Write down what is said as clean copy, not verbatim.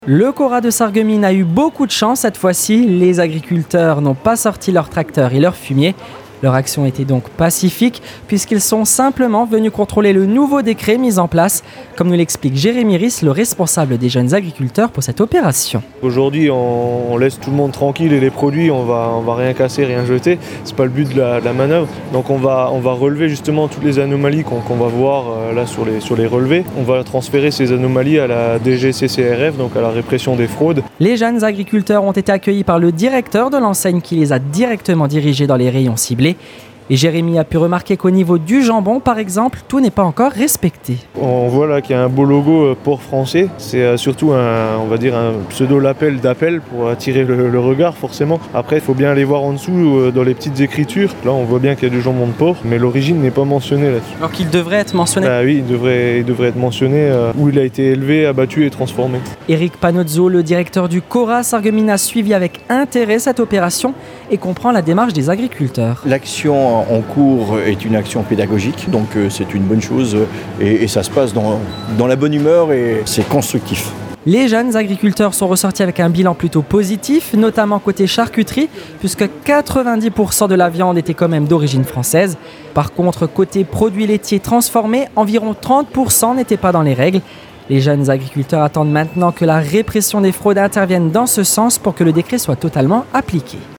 Le Cora de Sarreguemines a eu beaucoup de chance cette fois-ci. Les agriculteurs n'ont pas sorti leurs tracteurs et leurs fumiers. Leur action était donc pacifique puisqu'ils sont simplement venus contrôler le nouveau décret mis en place, comme nous l'explique Jérémy Riss, le responsable des jeunes agriculteurs pour cette opération. Aujourd'hui, on laisse tout le monde tranquille et les produits, on va rien casser, rien jeter. C'est pas le but de la manœuvre. Donc on va relever justement toutes les anomalies qu'on va voir là sur les relevés. On va transférer ces anomalies à la DGCCRF, donc à la répression des fraudes. Les jeunes agriculteurs ont été accueillis par le directeur de l'enseigne qui les a directement dirigés dans les rayons ciblés. Et Jérémy a pu remarquer qu'au niveau du jambon, par exemple, tout n'est pas encore respecté. On voit là qu'il y a un beau logo port français. C'est surtout un pseudo-label d'appel pour attirer le regard forcément. Après, il faut bien aller voir en dessous dans les petites écritures. Là, on voit bien qu'il y a du jambon de porc, mais l'origine n'est pas mentionnée là-dessus. Alors qu'il devrait être mentionné. Oui, il devrait être mentionné où il a été élevé, abattu et transformé. Éric Panozzo, le directeur du Cora Sarreguemines, a suivi avec intérêt cette opération et comprend la démarche des agriculteurs. L'action en cours est une action pédagogique, donc c'est une bonne chose et ça se passe dans la bonne humeur et c'est constructif. Les jeunes agriculteurs sont ressortis avec un bilan plutôt positif, notamment côté charcuterie, puisque 90% de la viande était quand même d'origine française. Par contre, côté produits laitiers transformés, environ 30% n'étaient pas dans les règles. Les jeunes agriculteurs attendent maintenant que la répression des fraudes intervienne dans ce sens pour que le décret soit totalement appliqué.